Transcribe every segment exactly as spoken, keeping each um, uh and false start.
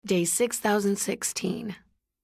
Day six thousand sixteen.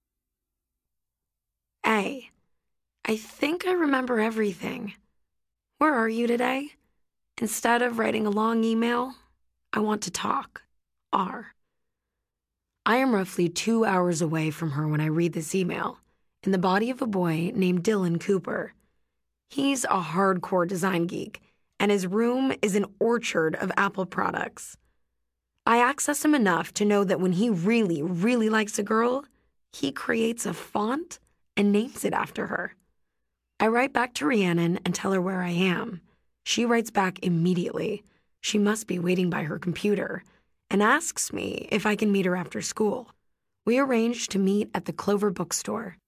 A. I think I remember everything. Where are you today? Instead of writing a long email, I want to talk. R. I am roughly two hours away from her when I read this email, in the body of a boy named Dylan Cooper. He's a hardcore design geek, and his room is an orchard of Apple products. I access him enough to know that when he really, really likes a girl, he creates a font and names it after her. I write back to Rhiannon and tell her where I am. She writes back immediately. She must be waiting by her computer, and asks me if I can meet her after school. We arrange to meet at the Clover bookstore.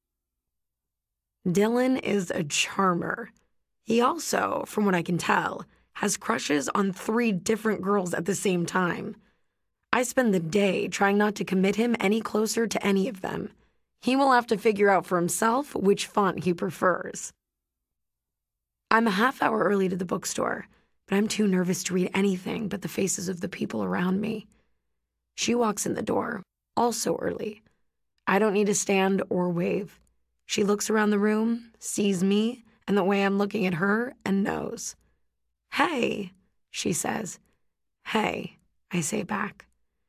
Dylan is a charmer. He also, from what I can tell, has crushes on three different girls at the same time. I spend the day trying not to commit him any closer to any of them. He will have to figure out for himself which font he prefers. I'm a half hour early to the bookstore, but I'm too nervous to read anything but the faces of the people around me. She walks in the door, also early. I don't need to stand or wave. She looks around the room, sees me, and the way I'm looking at her, and knows. Hey, she says. Hey, I say back.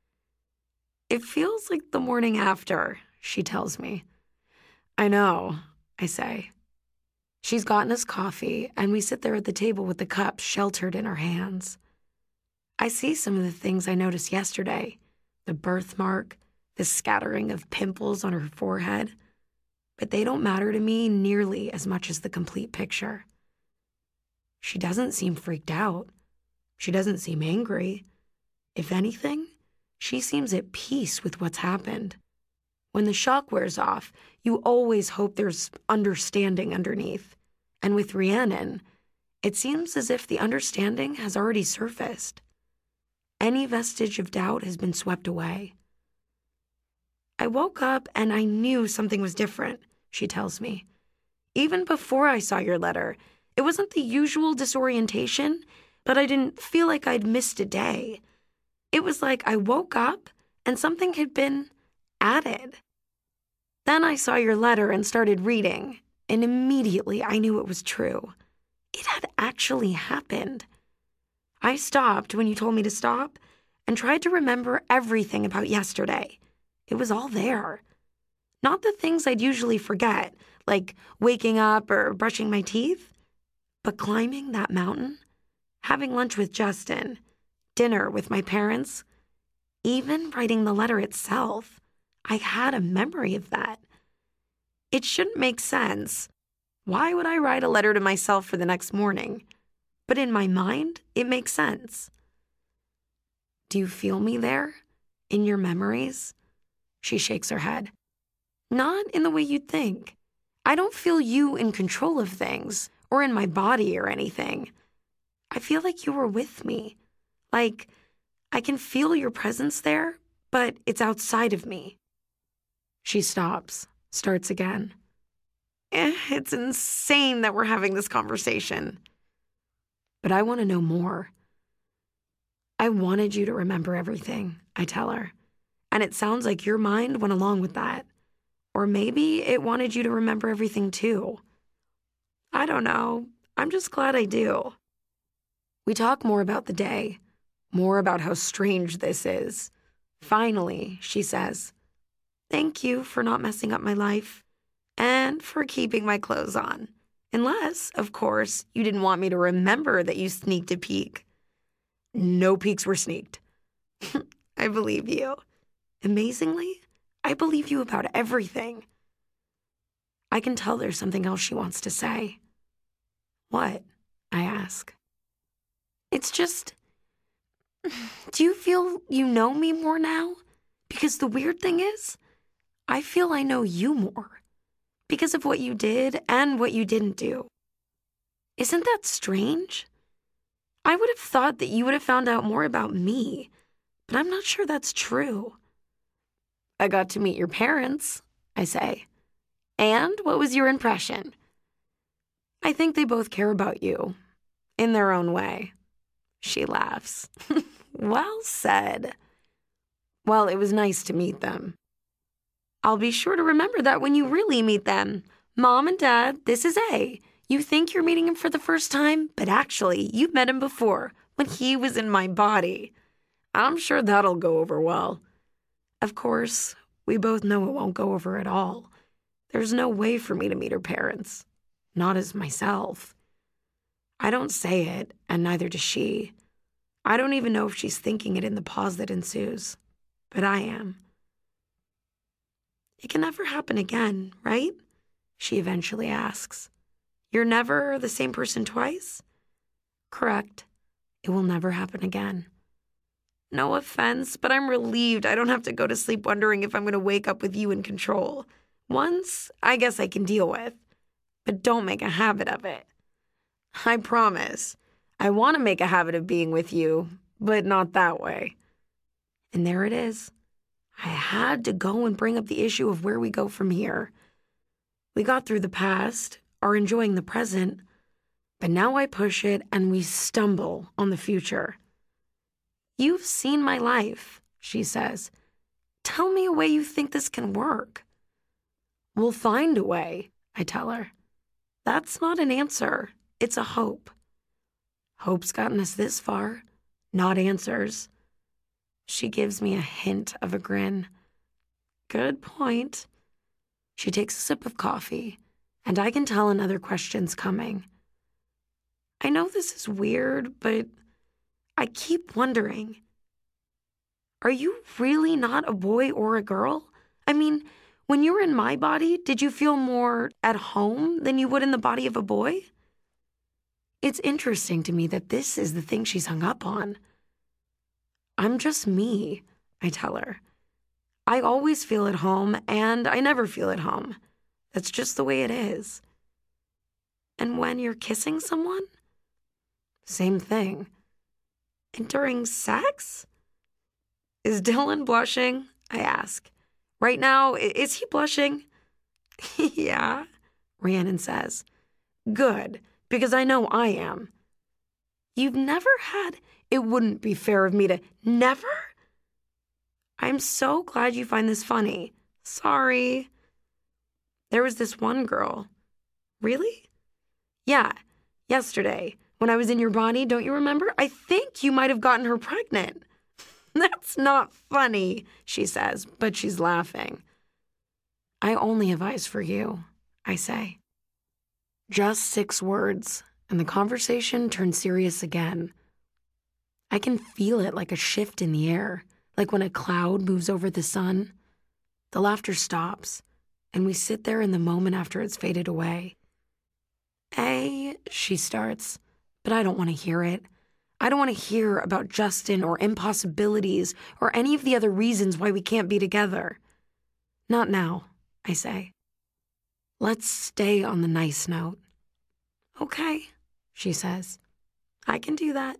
It feels like the morning after, she tells me. I know, I say. She's gotten us coffee, and we sit there at the table with the cups sheltered in our hands. I see some of the things I noticed yesterday, the birthmark, the scattering of pimples on her forehead, but they don't matter to me nearly as much as the complete picture. She doesn't seem freaked out. She doesn't seem angry. If anything, she seems at peace with what's happened. When the shock wears off, you always hope there's understanding underneath. And with Rhiannon, it seems as if the understanding has already surfaced. Any vestige of doubt has been swept away. I woke up and I knew something was different, she tells me. Even before I saw your letter, it wasn't the usual disorientation, but I didn't feel like I'd missed a day. It was like I woke up and something had been added. Then I saw your letter and started reading, and immediately I knew it was true. It had actually happened. I stopped when you told me to stop and tried to remember everything about yesterday. It was all there. Not the things I'd usually forget, like waking up or brushing my teeth, but climbing that mountain, having lunch with Justin, dinner with my parents, even writing the letter itself. I had a memory of that. It shouldn't make sense. Why would I write a letter to myself for the next morning? But in my mind, it makes sense. Do you feel me there? In your memories? She shakes her head. Not in the way you'd think. I don't feel you in control of things, or in my body or anything. I feel like you were with me. Like, I can feel your presence there, but it's outside of me. She stops, starts again. Eh, it's insane that we're having this conversation. But I want to know more. I wanted you to remember everything, I tell her. And it sounds like your mind went along with that. Or maybe it wanted you to remember everything too. I don't know. I'm just glad I do. We talk more about the day, more about how strange this is. Finally, she says, thank you for not messing up my life and for keeping my clothes on. Unless, of course, you didn't want me to remember that you sneaked a peek. No peeks were sneaked. I believe you. Amazingly, I believe you about everything. I can tell there's something else she wants to say. What? I ask. It's just, do you feel you know me more now? Because the weird thing is, I feel I know you more. Because of what you did and what you didn't do. Isn't that strange? I would have thought that you would have found out more about me, but I'm not sure that's true. I got to meet your parents, I say. And what was your impression? I think they both care about you, in their own way. She laughs. Well said. Well, it was nice to meet them. I'll be sure to remember that when you really meet them. Mom and Dad, this is A. You think you're meeting him for the first time, but actually, you've met him before, when he was in my body. I'm sure that'll go over well. Of course, we both know it won't go over at all. There's no way for me to meet her parents. Not as myself. I don't say it, and neither does she. I don't even know if she's thinking it in the pause that ensues. But I am. It can never happen again, right? She eventually asks. You're never the same person twice? Correct. It will never happen again. No offense, but I'm relieved I don't have to go to sleep wondering if I'm going to wake up with you in control. Once, I guess I can deal with. But don't make a habit of it. I promise. I want to make a habit of being with you, but not that way. And there it is. I had to go and bring up the issue of where we go from here. We got through the past, are enjoying the present, but now I push it and we stumble on the future. You've seen my life, she says. Tell me a way you think this can work. We'll find a way, I tell her. That's not an answer. It's a hope. Hope's gotten us this far, not answers. She gives me a hint of a grin. Good point. She takes a sip of coffee, and I can tell another question's coming. I know this is weird, but I keep wondering. Are you really not a boy or a girl? I mean, when you were in my body, did you feel more at home than you would in the body of a boy? It's interesting to me that this is the thing she's hung up on. I'm just me, I tell her. I always feel at home, and I never feel at home. That's just the way it is. And when you're kissing someone? Same thing. And during sex? Is Dylan blushing? I ask. Right now, is he blushing? Yeah, Rhiannon says. Good, because I know I am. You've never had... It wouldn't be fair of me to... Never? I'm so glad you find this funny. Sorry. There was this one girl. Really? Yeah, yesterday, when I was in your body, don't you remember? I think you might have gotten her pregnant. That's not funny, she says, but she's laughing. I only have eyes for you, I say. Just six words, and the conversation turns serious again. I can feel it like a shift in the air, like when a cloud moves over the sun. The laughter stops, and we sit there in the moment after it's faded away. A, she starts, but I don't want to hear it. I don't want to hear about Justin or impossibilities or any of the other reasons why we can't be together. Not now, I say. Let's stay on the nice note. Okay, she says. I can do that.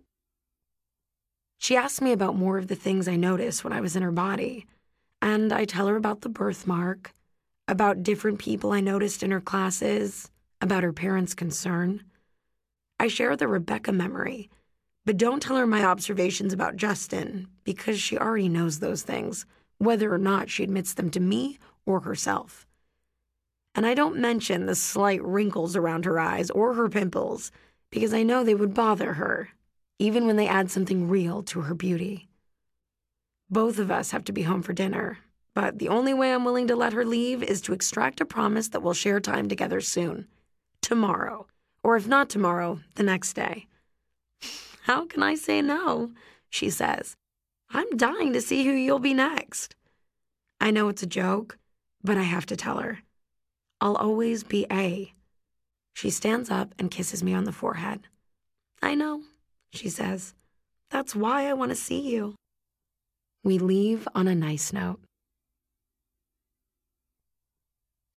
She asks me about more of the things I noticed when I was in her body, and I tell her about the birthmark, about different people I noticed in her classes, about her parents' concern. I share the Rebecca memory, but don't tell her my observations about Justin, because she already knows those things, whether or not she admits them to me or herself. And I don't mention the slight wrinkles around her eyes or her pimples, because I know they would bother her, even when they add something real to her beauty. Both of us have to be home for dinner, but the only way I'm willing to let her leave is to extract a promise that we'll share time together soon. Tomorrow. Or if not tomorrow, the next day. How can I say no? She says. I'm dying to see who you'll be next. I know it's a joke, but I have to tell her. I'll always be A. She stands up and kisses me on the forehead. I know, she says. That's why I want to see you. We leave on a nice note.